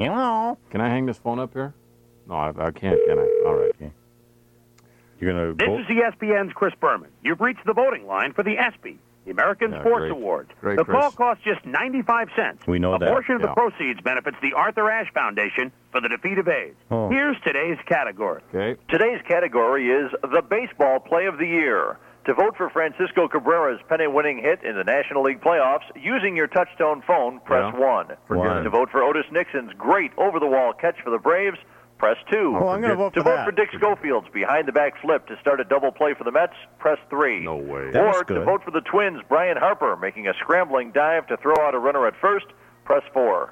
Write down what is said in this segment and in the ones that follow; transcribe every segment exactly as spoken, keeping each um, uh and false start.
Hello. Can I hang this phone up here? No, I, I can't, can I? All right. Okay. You're going to This vote? is E S P N's Chris Berman. You've reached the voting line for the ESPY, the American Yeah, Sports great. Awards. Great, the Chris. call costs just ninety-five cents. We know A that, portion of yeah. the proceeds benefits the Arthur Ashe Foundation for the defeat of AIDS. Oh. Here's today's category. Okay. Today's category is the baseball play of the year. To vote for Francisco Cabrera's pennant-winning hit in the National League playoffs, using your touch-tone phone, press Yeah. one. One. To vote for Otis Nixon's great over-the-wall catch for the Braves, press two. Oh, I'm gonna vote to for vote that. for Dick Schofield's behind-the-back flip to start a double play for the Mets, press three. No way. That was Or to good. vote for the Twins' Brian Harper making a scrambling dive to throw out a runner at first, press four.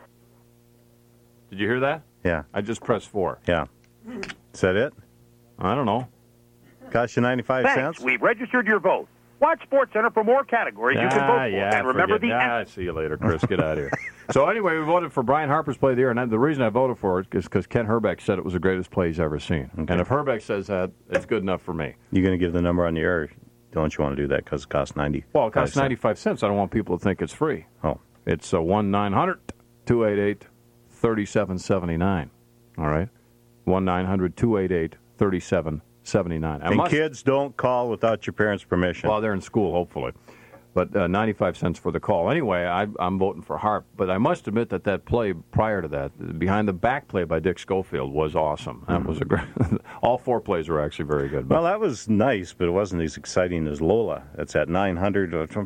Did you hear that? Yeah, I just pressed four. yeah. Is that it? I don't know. Cost you ninety-five Thanks. cents? We've registered your vote. Watch SportsCenter for more categories you can vote Ah, for. yeah, and remember forget- the ah, see you later, Chris. Get out of here. So anyway, we voted for Brian Harper's play of the year, and the reason I voted for it is because Ken Herbeck said it was the greatest play he's ever seen. Okay. And if Herbeck says that, it's good enough for me. You going to give the number on the air? Or don't you want to do that because it costs ninety? Well, it costs ninety-five cents. I don't want people to think it's free. Oh, It's uh, one nine hundred two eight eight thirty-seven seventy-nine. All right? one nine hundred two eight eight thirty-seven seventy-nine. I and must- kids don't call without your parents' permission. Well, they're in school, hopefully. But uh, ninety-five cents for the call. Anyway, I, I'm voting for Harp. But I must admit that that play prior to that, the behind-the-back play by Dick Schofield, was awesome. That was a great. All four plays were actually very good. But Well, that was nice, but it wasn't as exciting as Lola. That's at nine hundred. Uh,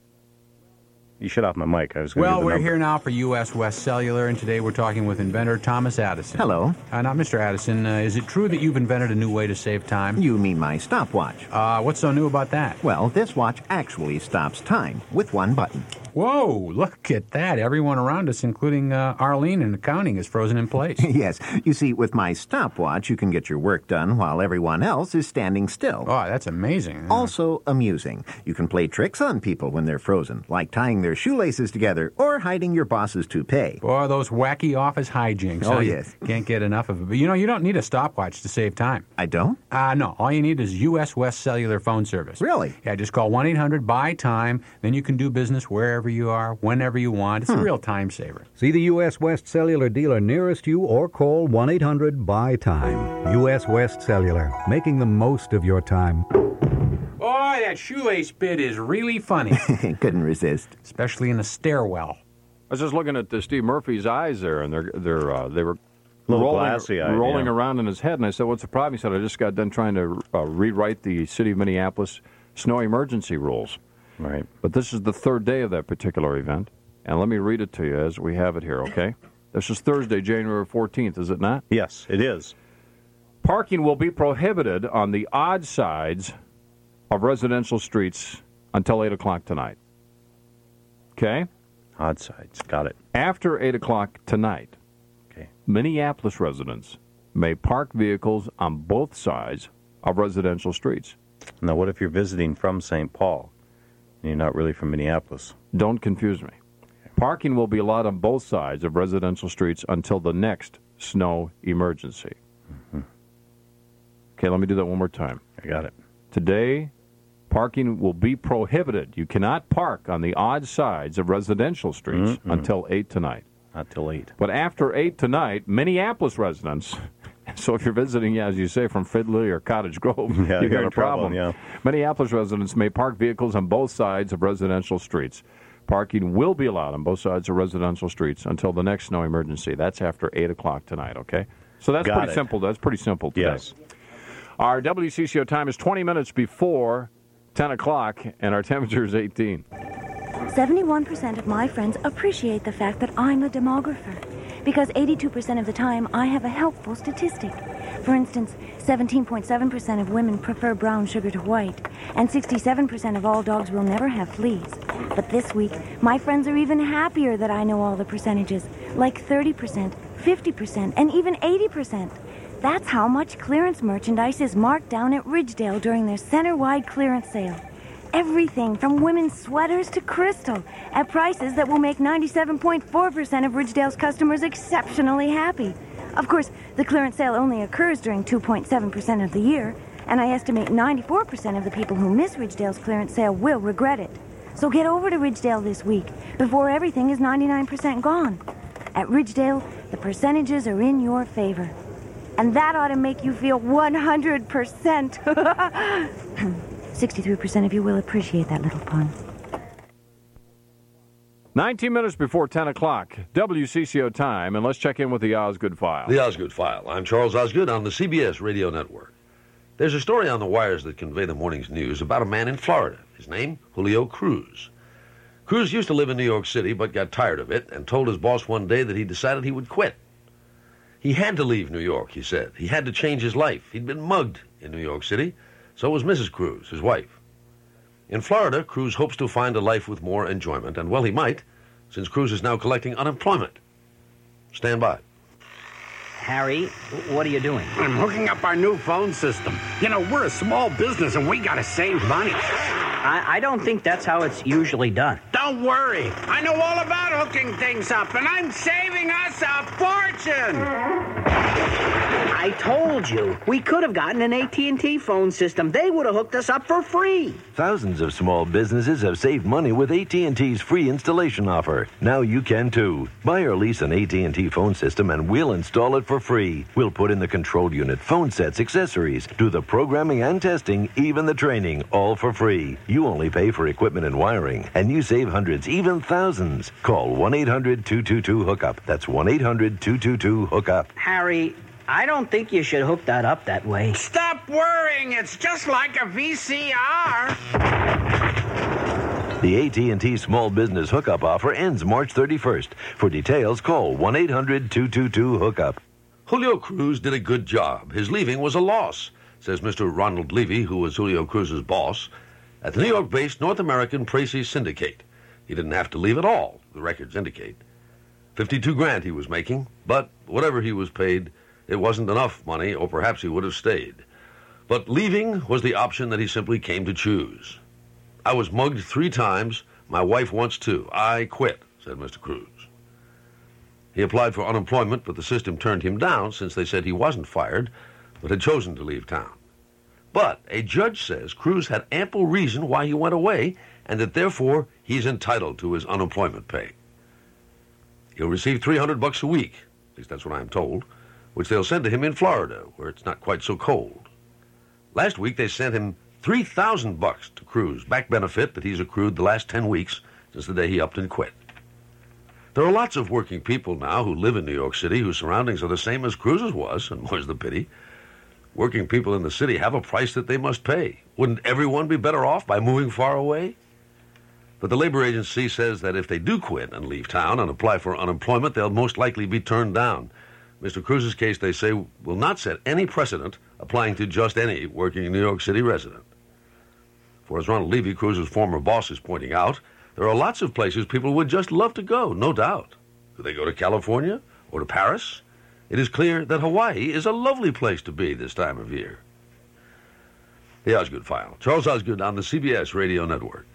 you shut off my mic. I was going to Well, give the we're number. here now for U S. West Cellular, and today we're talking with inventor Thomas Addison. Hello. Uh, now, Mister Addison, uh, is it true that you've invented a new way to save time? You mean my stopwatch? Uh, what's so new about that? Well, this watch actually stops time with one button. Whoa, look at that. Everyone around us, including uh, Arlene in accounting, is frozen in place. Yes, you see, with my stopwatch, you can get your work done while everyone else is standing still. Oh, that's amazing. Also amusing. You can play tricks on people when they're frozen, like tying their shoelaces together or hiding your boss's toupee. Boy, those wacky office hijinks. Oh, huh? yes. Can't get enough of it. But, you know, you don't need a stopwatch to save time. I don't? Uh, no, all you need is U S. West Cellular phone service. Really? Yeah, just call one eight hundred buy time. Then you can do business wherever you are, whenever you want. It's a real time saver. See the U S. West Cellular dealer nearest you or call one eight hundred buy time. U S. West Cellular, making the most of your time. Boy, that shoelace bit is really funny, Couldn't resist. especially in a stairwell. I was just looking at the Steve Murphy's eyes there, and they're they're uh, they were Little rolling, glassy-eyed, rolling yeah. around in his head. And I said, "What's the problem?" He said, "I just got done trying to uh, rewrite the city of Minneapolis snow emergency rules." Right. But this is the third day of that particular event, and let me read it to you as we have it here. Okay, this is Thursday, January fourteenth, is it not? Yes, it is. Parking will be prohibited on the odd sides of residential streets until eight o'clock tonight. Okay? Odd sides. Got it. After eight o'clock tonight, Okay. Minneapolis residents may park vehicles on both sides of residential streets. Now, what if you're visiting from Saint Paul and you're not really from Minneapolis? Don't confuse me. Parking will be allowed on both sides of residential streets until the next snow emergency. Mm-hmm. Okay, let me do that one more time. I got it. Today, parking will be prohibited. You cannot park on the odd sides of residential streets Mm-mm. until eight tonight. Not till eight. But after eight tonight, Minneapolis residents, so if you're visiting, yeah, as you say, from Findlay or Cottage Grove, Yeah, you you're got in a problem. trouble, yeah. Minneapolis residents may park vehicles on both sides of residential streets. Parking will be allowed on both sides of residential streets until the next snow emergency. That's after eight o'clock tonight, okay? So that's Got pretty it. simple. That's pretty simple today. Yes. Our W C C O time is twenty minutes before ten o'clock, and our temperature is eighteen. seventy-one percent of my friends appreciate the fact that I'm a demographer, because eighty-two percent of the time I have a helpful statistic. For instance, seventeen point seven percent of women prefer brown sugar to white, and sixty-seven percent of all dogs will never have fleas. But this week, my friends are even happier that I know all the percentages, like thirty percent, fifty percent, and even eighty percent. That's how much clearance merchandise is marked down at Ridgedale during their center-wide clearance sale. Everything from women's sweaters to crystal at prices that will make ninety-seven point four percent of Ridgedale's customers exceptionally happy. Of course, the clearance sale only occurs during two point seven percent of the year, and I estimate ninety-four percent of the people who miss Ridgedale's clearance sale will regret it. So get over to Ridgedale this week before everything is ninety-nine percent gone. At Ridgedale, the percentages are in your favor. And that ought to make you feel one hundred percent. sixty-three percent of you will appreciate that little pun. nineteen minutes before ten o'clock, W C C O time, and let's check in with the Osgood File. The Osgood File. I'm Charles Osgood on the C B S Radio Network. There's a story on the wires that convey the morning's news about a man in Florida. His name, Julio Cruz. Cruz used to live in New York City, but got tired of it and told his boss one day that he decided he would quit. He had to leave New York, he said. He had to change his life. He'd been mugged in New York City. So was Missus Cruz, his wife. In Florida, Cruz hopes to find a life with more enjoyment, and well, he might, since Cruz is now collecting unemployment. Stand by. Harry, what are you doing? I'm hooking up our new phone system. You know, we're a small business and we gotta save money. I, I don't think that's how it's usually done. Don't worry. I know all about hooking things up, and I'm saving us a fortune. I told you, we could have gotten an A T and T phone system. They would have hooked us up for free. Thousands of small businesses have saved money with A T and T's free installation offer. Now you can too. Buy or lease an A T and T phone system and we'll install it for free. We'll put in the control unit, phone sets, accessories, do the programming and testing, even the training, all for free. You only pay for equipment and wiring, and you save hundreds, even thousands. Call one eight hundred two two two hookup. That's one eight hundred two two two hookup. Harry, I don't think you should hook that up that way. Stop worrying. It's just like a V C R. The A T and T Small Business Hookup offer ends March thirty-first. For details, call one eight hundred two two two hookup. Julio Cruz did a good job. His leaving was a loss, says Mister Ronald Levy, who was Julio Cruz's boss, at the New York-based North American Precy Syndicate. He didn't have to leave at all, the records indicate. fifty-two grand he was making, but whatever he was paid, it wasn't enough money, or perhaps he would have stayed. But leaving was the option that he simply came to choose. I was mugged three times. My wife once too. I quit, said Mister Cruz. He applied for unemployment, but the system turned him down since they said he wasn't fired, but had chosen to leave town. But a judge says Cruz had ample reason why he went away, and that therefore he's entitled to his unemployment pay. He'll receive three hundred bucks a week, at least that's what I'm told, which they'll send to him in Florida, where it's not quite so cold. Last week they sent him three thousand bucks to Cruz, back benefit that he's accrued the last ten weeks since the day he upped and quit. There are lots of working people now who live in New York City whose surroundings are the same as Cruz's was, and more's the pity. Working people in the city have a price that they must pay. Wouldn't everyone be better off by moving far away? But the labor agency says that if they do quit and leave town and apply for unemployment, they'll most likely be turned down. Mister Cruz's case, they say, will not set any precedent applying to just any working New York City resident. For as Ronald Levy, Cruz's former boss, is pointing out, there are lots of places people would just love to go, no doubt. Do they go to California or to Paris? It is clear that Hawaii is a lovely place to be this time of year. The Osgood File. Charles Osgood on the C B S Radio Network.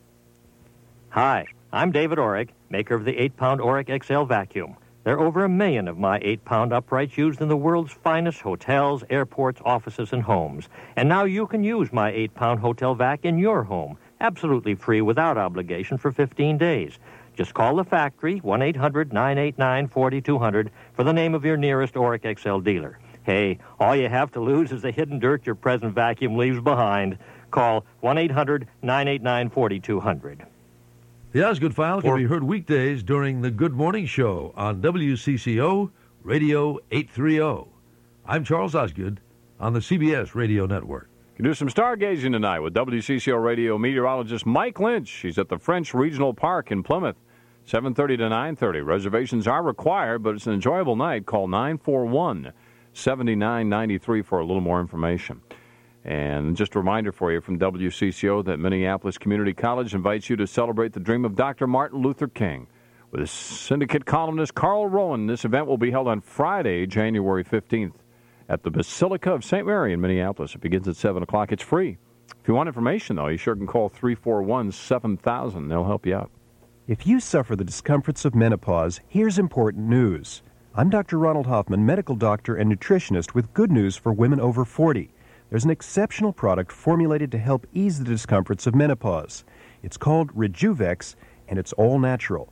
Hi, I'm David Orrick, maker of the eight pound Orrick X L vacuum. There are over a million of my eight pound uprights used in the world's finest hotels, airports, offices, and homes. And now you can use my eight pound hotel vac in your home, absolutely free without obligation for fifteen days. Just call the factory, one eight hundred nine eight nine four two zero zero, for the name of your nearest Orrick X L dealer. Hey, all you have to lose is the hidden dirt your present vacuum leaves behind. Call one eight hundred nine eight nine four two zero zero. The Osgood File can be heard weekdays during the Good Morning Show on W C C O Radio eight thirty. I'm Charles Osgood on the C B S Radio Network. You can do some stargazing tonight with W C C O radio meteorologist Mike Lynch. He's at the French Regional Park in Plymouth, seven thirty to nine thirty. Reservations are required, but it's an enjoyable night. Call nine four one, seven nine nine three for a little more information. And just a reminder for you from W C C O that Minneapolis Community College invites you to celebrate the dream of Doctor Martin Luther King. With syndicate columnist Carl Rowan, this event will be held on Friday, January fifteenth, at the Basilica of Saint Mary in Minneapolis. It begins at seven o'clock. It's free. If you want information, though, you sure can call three four one, seven thousand. They'll help you out. If you suffer the discomforts of menopause, here's important news. I'm Doctor Ronald Hoffman, medical doctor and nutritionist with good news for women over forty. There's an exceptional product formulated to help ease the discomforts of menopause. It's called Rejuvex, and it's all natural.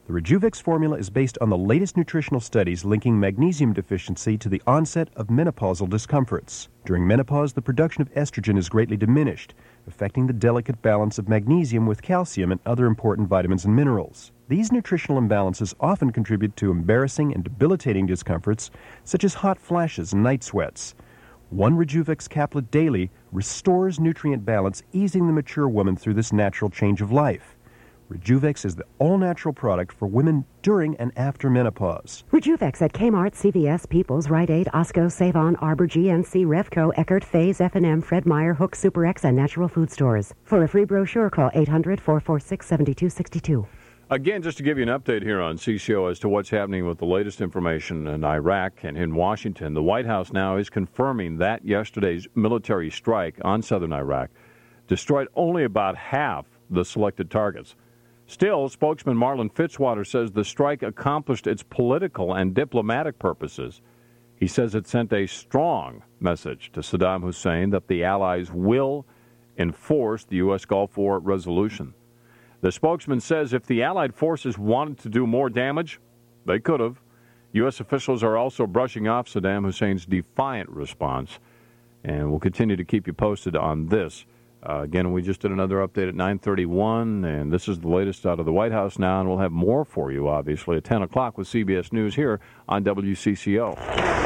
The Rejuvex formula is based on the latest nutritional studies linking magnesium deficiency to the onset of menopausal discomforts. During menopause, the production of estrogen is greatly diminished, affecting the delicate balance of magnesium with calcium and other important vitamins and minerals. These nutritional imbalances often contribute to embarrassing and debilitating discomforts, such as hot flashes and night sweats. One Rejuvex caplet daily restores nutrient balance, easing the mature woman through this natural change of life. Rejuvex is the all-natural product for women during and after menopause. Rejuvex at Kmart, C V S, Peoples, Rite Aid, Osco, Save-On, Arbor, G N C, Revco, Eckert, Faze, F and M, Fred Meyer, Hook, Super X, and Natural Food Stores. For a free brochure, call eight hundred, four four six, seven two six two. Again, just to give you an update here on C C O as to what's happening with the latest information in Iraq and in Washington, the White House now is confirming that yesterday's military strike on southern Iraq destroyed only about half the selected targets. Still, spokesman Marlon Fitzwater says the strike accomplished its political and diplomatic purposes. He says it sent a strong message to Saddam Hussein that the Allies will enforce the U S Gulf War resolution. The spokesman says if the Allied forces wanted to do more damage, they could have. U S officials are also brushing off Saddam Hussein's defiant response, and we'll continue to keep you posted on this. Uh, again, we just did another update at nine thirty-one, and this is the latest out of the White House now, and we'll have more for you, obviously, at ten o'clock with C B S News here on W C C O.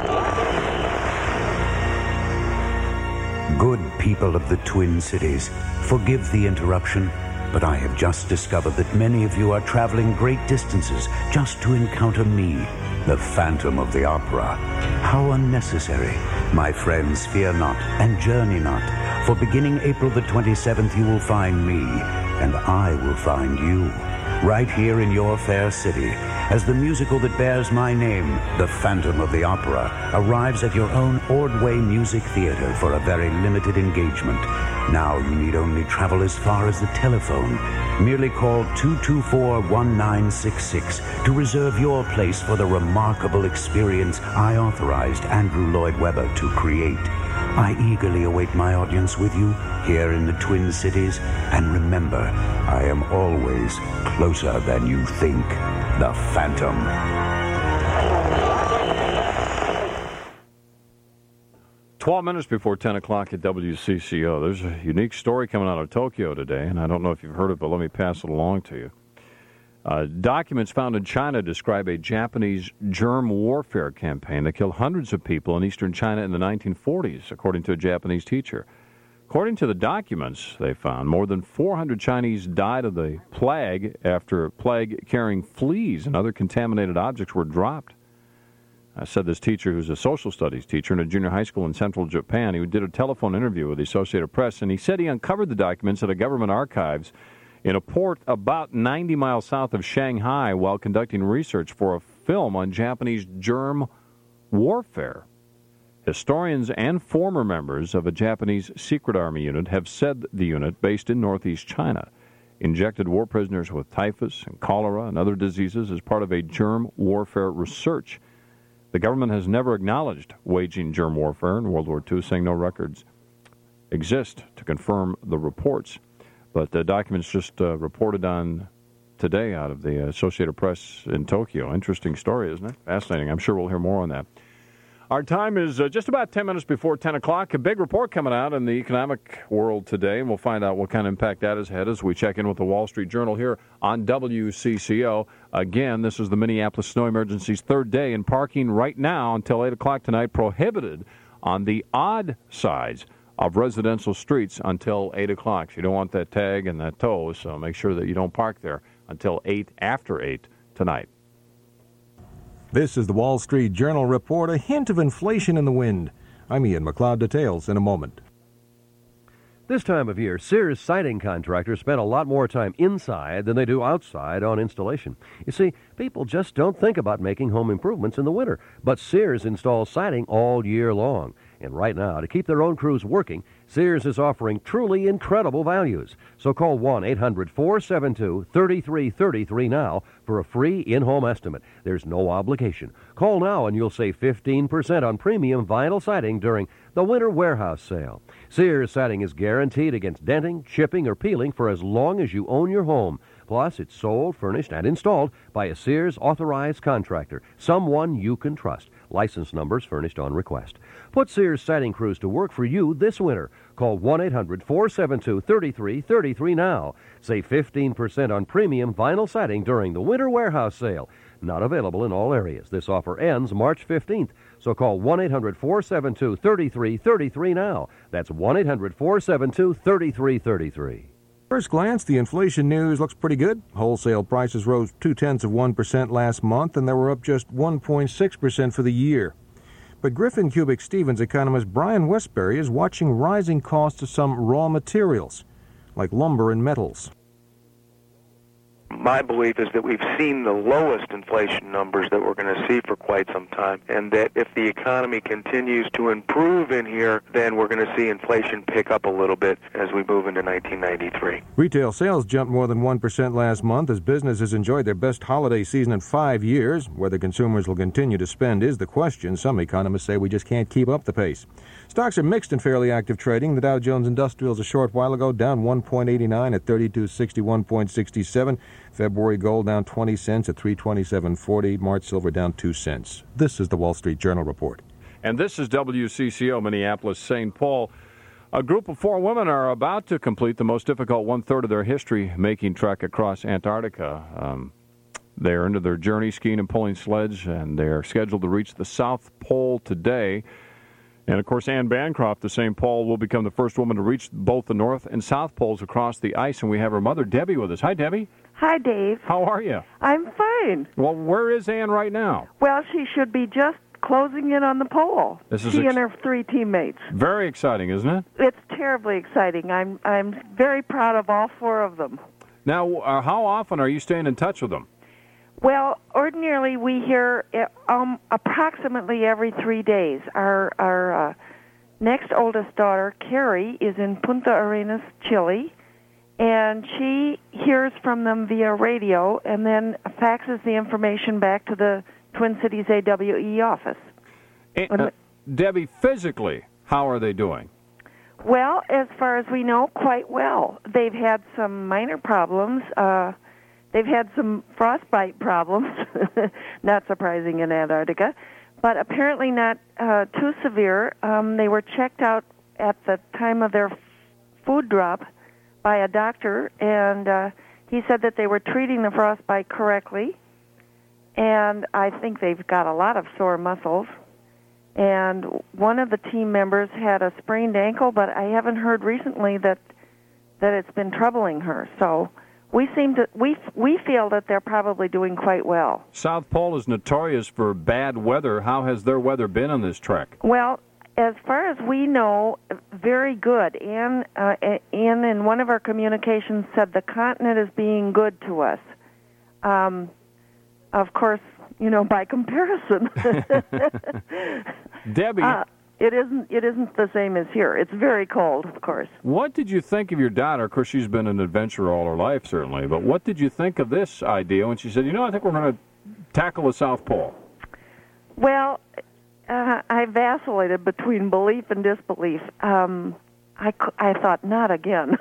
Good people of the Twin Cities, forgive the interruption, but I have just discovered that many of you are traveling great distances just to encounter me, the Phantom of the Opera. How unnecessary. My friends, fear not and journey not, for beginning April the twenty-seventh you will find me, and I will find you, right here in your fair city, as the musical that bears my name, The Phantom of the Opera, arrives at your own Ordway Music Theater for a very limited engagement. Now you need only travel as far as the telephone. Merely call two two four, one nine six six to reserve your place for the remarkable experience I authorized Andrew Lloyd Webber to create. I eagerly await my audience with you here in the Twin Cities. And remember, I am always closer than you think. The Phantom. twelve minutes before ten o'clock at W C C O. There's a unique story coming out of Tokyo today, and I don't know if you've heard it, but let me pass it along to you. Uh, documents found in China describe a Japanese germ warfare campaign that killed hundreds of people in eastern China in the nineteen forties, according to a Japanese teacher. According to the documents they found, more than four hundred Chinese died of the plague after plague-carrying fleas and other contaminated objects were dropped. I said this teacher, who's a social studies teacher in a junior high school in central Japan, he did a telephone interview with the Associated Press, and he said he uncovered the documents at a government archives in a port about ninety miles south of Shanghai while conducting research for a film on Japanese germ warfare. Historians and former members of a Japanese secret army unit have said the unit, based in northeast China, injected war prisoners with typhus and cholera and other diseases as part of a germ warfare research. The government has never acknowledged waging germ warfare in World War Two, saying no records exist to confirm the reports. But the documents just uh, reported on today out of the Associated Press in Tokyo. Interesting story, isn't it? Fascinating. I'm sure we'll hear more on that. Our time is uh, just about ten minutes before ten o'clock. A big report coming out in the economic world today, and we'll find out what kind of impact that has had as we check in with the Wall Street Journal here on W C C O. Again, this is the Minneapolis Snow Emergency's third day, and parking right now until eight o'clock tonight prohibited on the odd sides of residential streets until eight o'clock. So you don't want that tag and that tow, so make sure that you don't park there until eight, after eight tonight. This is the Wall Street Journal report, a hint of inflation in the wind. I'm Ian McLeod. Details in a moment. This time of year, Sears siding contractors spend a lot more time inside than they do outside on installation. You see, people just don't think about making home improvements in the winter, but Sears installs siding all year long. And right now, to keep their own crews working, Sears is offering truly incredible values. So call one eight hundred, four seven two, three three three three now for a free in-home estimate. There's no obligation. Call now and you'll save fifteen percent on premium vinyl siding during the winter warehouse sale. Sears siding is guaranteed against denting, chipping, or peeling for as long as you own your home. Plus, it's sold, furnished, and installed by a Sears authorized contractor, someone you can trust. License numbers furnished on request. Put Sears Siding Crews to work for you this winter. Call one eight hundred four seven two three three three three now. Save fifteen percent on premium vinyl siding during the winter warehouse sale. Not available in all areas. This offer ends March fifteenth. So call one eight hundred four seven two three three three three now. That's one eight hundred four seven two three three three three. First glance, the inflation news looks pretty good. Wholesale prices rose two-tenths of one percent last month, and they were up just one point six percent for the year. But Griffin Cubic Stevens economist Brian Westbury is watching rising costs of some raw materials, like lumber and metals. My belief is that we've seen the lowest inflation numbers that we're going to see for quite some time, and that if the economy continues to improve in here, then we're going to see inflation pick up a little bit as we move into nineteen ninety-three. Retail sales jumped more than one percent last month as businesses enjoyed their best holiday season in five years. Whether consumers will continue to spend is the question. Some economists say we just can't keep up the pace. Stocks are mixed in fairly active trading. The Dow Jones Industrials a short while ago down one point eight nine at thirty-two sixty-one point six seven. February gold down twenty cents at three twenty-seven forty. March silver down two cents. This is the Wall Street Journal report. And this is W C C O Minneapolis Saint Paul. A group of four women are about to complete the most difficult one-third of their history-making trek across Antarctica. Um, they are into their journey skiing and pulling sleds, and they're scheduled to reach the South Pole today. And, of course, Anne Bancroft of Saint Paul will become the first woman to reach both the North and South Poles across the ice. And we have her mother, Debbie, with us. Hi, Debbie. Hi, Dave. How are you? I'm fine. Well, where is Anne right now? Well, she should be just closing in on the pole. This is she ex- and her three teammates. Very exciting, isn't it? It's terribly exciting. I'm I'm very proud of all four of them. Now, uh, how often are you staying in touch with them? Well, ordinarily we hear um, approximately every three days. Our our uh, next oldest daughter, Carrie, is in Punta Arenas, Chile, and she hears from them via radio and then faxes the information back to the Twin Cities A W E office. And, uh, Debbie, physically, how are they doing? Well, as far as we know, quite well. They've had some minor problems. Uh, they've had some frostbite problems, not surprising in Antarctica, but apparently not uh, too severe. Um, they were checked out at the time of their f- food drop by a doctor, and uh, he said that they were treating the frostbite correctly. And I think they've got a lot of sore muscles. And one of the team members had a sprained ankle, but I haven't heard recently that that it's been troubling her. So we seem to we we feel that they're probably doing quite well. South Pole is notorious for bad weather. How has their weather been on this trek? Well, as far as we know, very good. Anne, uh, Anne in one of our communications said the continent is being good to us. Um, Of course, you know, by comparison, Debbie, uh, it isn't. It isn't the same as here. It's very cold, of course. What did you think of your daughter? Of course, she's been an adventurer all her life, certainly. But what did you think of this idea when she said, "You know, I think we're going to tackle the South Pole"? Well, uh, I vacillated between belief and disbelief. Um, I I thought not again,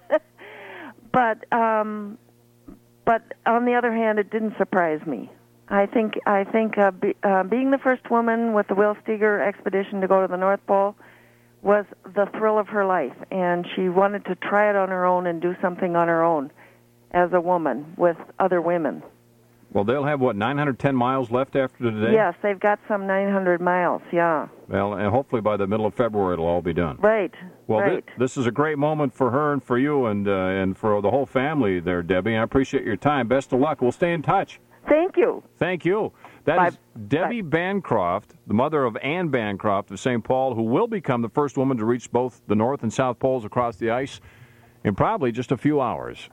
but. Um, But on the other hand, it didn't surprise me. I think I think uh, be, uh, being the first woman with the Will Steger expedition to go to the North Pole was the thrill of her life, and she wanted to try it on her own and do something on her own as a woman with other women. Well, they'll have, what, nine hundred ten miles left after today? Yes, they've got some nine hundred miles, yeah. Well, and hopefully by the middle of February it'll all be done. Right, Well, right. Th- this is a great moment for her and for you and uh, and for the whole family there, Debbie. I appreciate your time. Best of luck. We'll stay in touch. Thank you. Thank you. That Bye. is Debbie Bye. Bancroft, the mother of Anne Bancroft of Saint Paul, who will become the first woman to reach both the North and South Poles across the ice in probably just a few hours.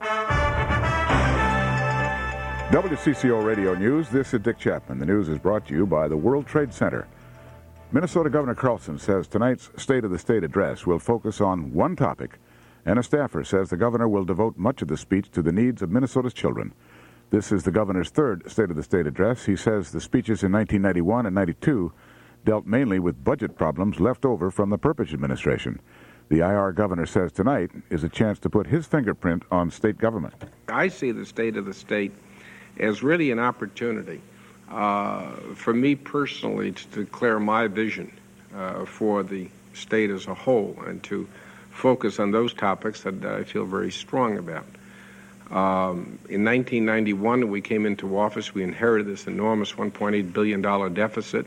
W C C O Radio News, this is Dick Chapman. The news is brought to you by the World Trade Center. Minnesota Governor Carlson says tonight's State of the State address will focus on one topic, and a staffer says the governor will devote much of the speech to the needs of Minnesota's children. This is the governor's third State of the State address. He says the speeches in nineteen ninety-one and ninety-two dealt mainly with budget problems left over from the Perpich administration. The I R governor says tonight is a chance to put his fingerprint on state government. I see the state of the state as really an opportunity uh, for me personally to declare my vision uh, for the state as a whole and to focus on those topics that I feel very strong about. Um, in nineteen ninety-one, when we came into office, we inherited this enormous one point eight billion dollars deficit,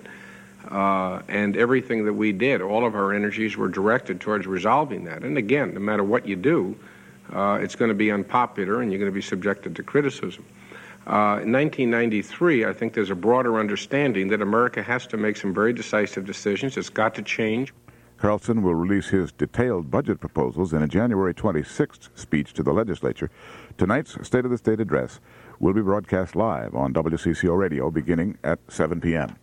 uh, and everything that we did, all of our energies were directed towards resolving that. And again, no matter what you do, uh, it's going to be unpopular and you're going to be subjected to criticism. Uh, in nineteen ninety-three, I think there's a broader understanding that America has to make some very decisive decisions. It's got to change. Carlson will release his detailed budget proposals in a January twenty-sixth speech to the legislature. Tonight's State of the State address will be broadcast live on W C C O Radio beginning at seven p.m.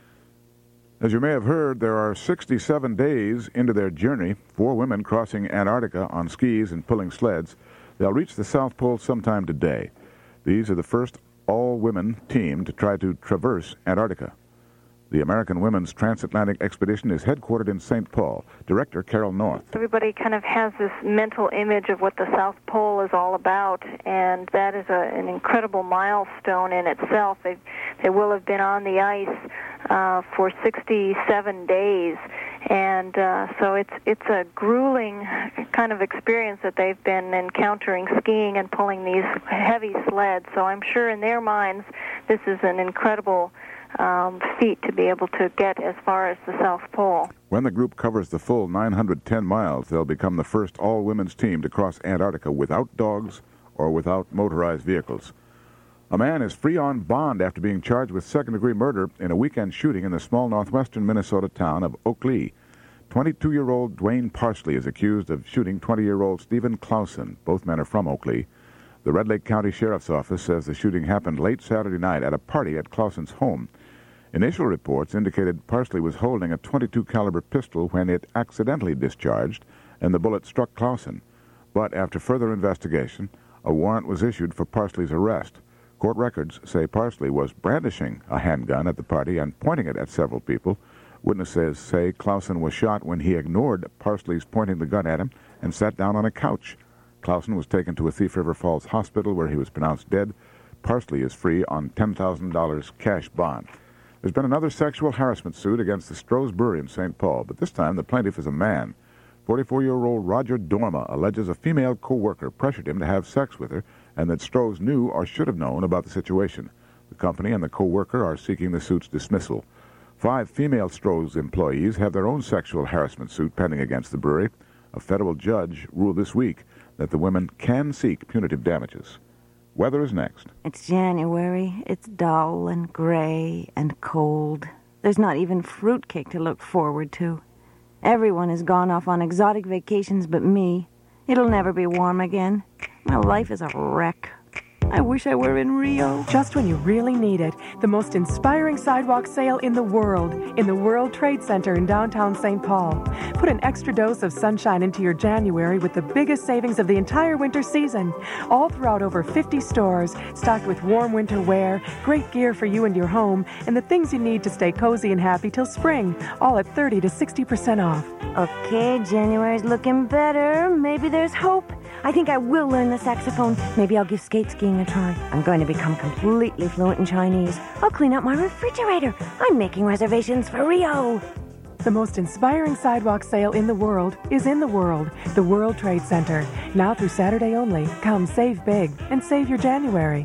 As you may have heard, there are sixty-seven days into their journey. Four women crossing Antarctica on skis and pulling sleds. They'll reach the South Pole sometime today. These are the first all-women team to try to traverse Antarctica. The American Women's Transatlantic Expedition is headquartered in Saint Paul. Director Carol North. Everybody kind of has this mental image of what the South Pole is all about, and that is a, an incredible milestone in itself. They, they will have been on the ice uh, for sixty-seven days, and uh, so it's it's a grueling kind of experience that they've been encountering, skiing and pulling these heavy sleds. So I'm sure in their minds this is an incredible Um, feat to be able to get as far as the South Pole. When the group covers the full nine hundred ten miles, they'll become the first all-women's team to cross Antarctica without dogs or without motorized vehicles. A man is free on bond after being charged with second-degree murder in a weekend shooting in the small northwestern Minnesota town of Oakley. twenty-two-year-old Dwayne Parsley is accused of shooting twenty-year-old Stephen Clausen. Both men are from Oakley. The Red Lake County Sheriff's Office says the shooting happened late Saturday night at a party at Clausen's home. Initial reports indicated Parsley was holding a twenty-two caliber pistol when it accidentally discharged and the bullet struck Clausen. But after further investigation, a warrant was issued for Parsley's arrest. Court records say Parsley was brandishing a handgun at the party and pointing it at several people. Witnesses say Clausen was shot when he ignored Parsley's pointing the gun at him and sat down on a couch. Clausen was taken to a Thief River Falls hospital where he was pronounced dead. Parsley is free on ten thousand dollars cash bond. There's been another sexual harassment suit against the Stroh's Brewery in Saint Paul, but this time the plaintiff is a man. forty-four-year-old Roger Dorma alleges a female co-worker pressured him to have sex with her and that Stroh's knew or should have known about the situation. The company and the co-worker are seeking the suit's dismissal. Five female Stroh's employees have their own sexual harassment suit pending against the brewery. A federal judge ruled this week that the women can seek punitive damages. Weather is next. It's January. It's dull and gray and cold. There's not even fruitcake to look forward to. Everyone has gone off on exotic vacations but me. It'll never be warm again. My life is a wreck. I wish I were in Rio. Just when you really need it, the most inspiring sidewalk sale in the world in the World Trade Center in downtown Saint Paul. Put an extra dose of sunshine into your January with the biggest savings of the entire winter season. All throughout over fifty stores, stocked with warm winter wear, great gear for you and your home, and the things you need to stay cozy and happy till spring, all at thirty to sixty percent off. Okay, January's looking better. Maybe there's hope. I think I will learn the saxophone. Maybe I'll give skate skiing a try. I'm going to become completely fluent in Chinese. I'll clean out my refrigerator. I'm making reservations for Rio. The most inspiring sidewalk sale in the world is in the world, the World Trade Center. Now through Saturday only. Come save big and save your January.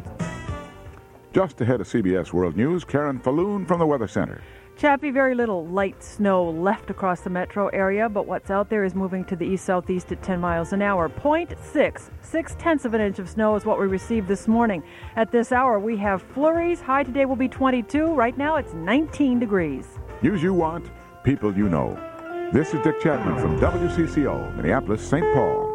Just ahead of C B S World News, Karen Falloon from the Weather Center. Chappie, very little light snow left across the metro area, but what's out there is moving to the east-southeast at ten miles an hour. point six, six-tenths of an inch of snow is what we received this morning. At this hour, we have flurries. High today will be twenty-two. Right now, it's nineteen degrees. News you want, people you know. This is Dick Chapman from W C C O, Minneapolis, Saint Paul.